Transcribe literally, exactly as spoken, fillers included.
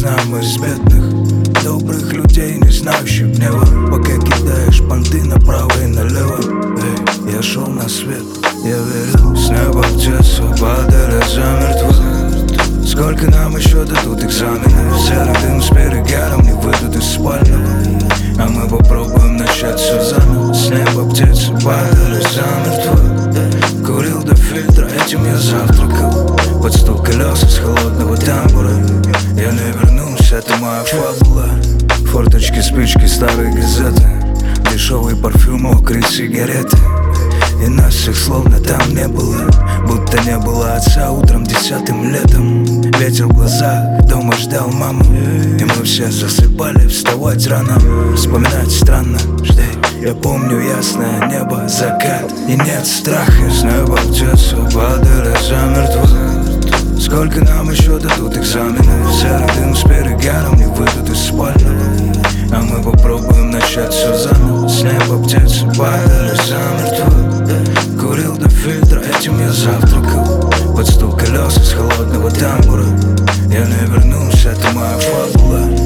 самый из бедных, добрых людей, не знающих гнева. Пока кидаешь понты направо и налево. Эй, я шел на свет, я верил, с неба птицы падали замертво. Сколько нам еще дадут экзамены? Серый дым с перегаром не выйдут из спального, а мы попробуем начать все заново. С неба птицы падали замертво. Курил до фильтра, этим я завтракал под стук колес из холодного тамбура. Я не вернулся, это моя фабула. Форточки, спички, старые газеты, дешевый парфюм, мокрые сигареты. И нас всех словно там не было, будто не было отца утром десятым летом. Ветер в глазах, дома ждал маму, и мы все засыпали вставать рано. Вспоминать странно, жди, я помню ясное небо, закат и нет страха. С неба птицы падали замертво. Сколько нам еще дадут экзамены? Серый дым с перегаром не выйдут из спального, а мы попробуем начать все заново. С неба птицы падали замертво. Курил до фильтра, этим я завтракал под стук колес из холодного тамбура. Я не вернулся, это моя фабула.